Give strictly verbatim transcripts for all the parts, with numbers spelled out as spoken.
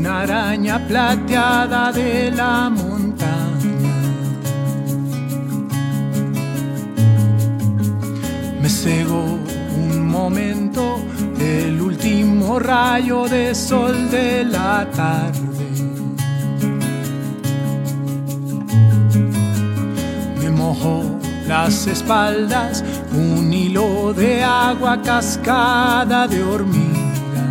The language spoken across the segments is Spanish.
una araña plateada de la montaña. Me cegó un momento el último rayo de sol de la tarde. Me mojó las espaldas un hilo de agua, cascada de hormiga.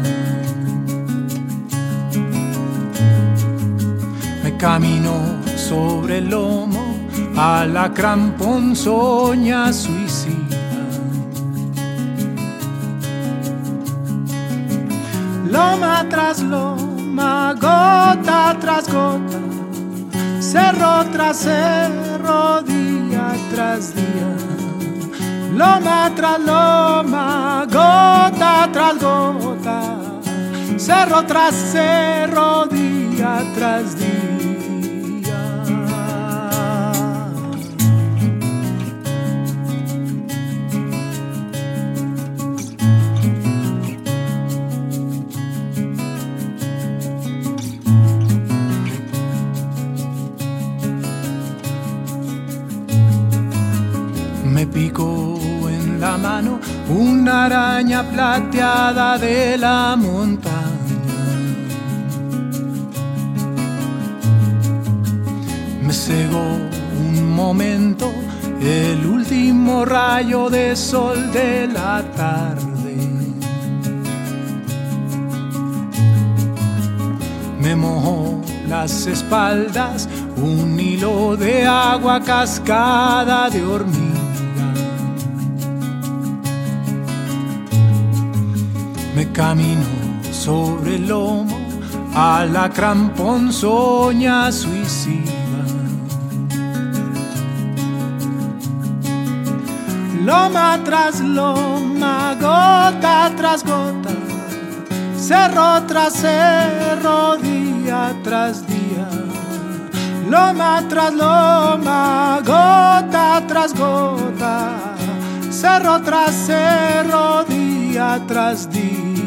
Me caminó sobre el lomo alacrán ponzoña suicida. Loma tras loma, gota tras gota, cerro tras cerro, día tras día. Loma tras loma, gota tras gota, cerro tras cerro, día tras día. Me picó en la mano una araña plateada de la montaña. Me cegó un momento el último rayo de sol de la tarde. Me mojó las espaldas un hilo de agua, cascada de hormiga. Me caminó sobre el lomo alacrán ponzoña suicida. Loma tras loma, gota tras gota, cerro tras cerro, día tras día. Loma tras loma, gota tras gota, cerro tras cerro, día tras día.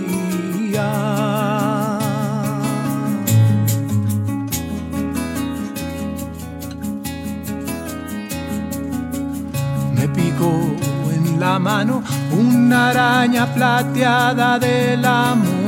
Me picó en la mano una araña plateada de la montaña.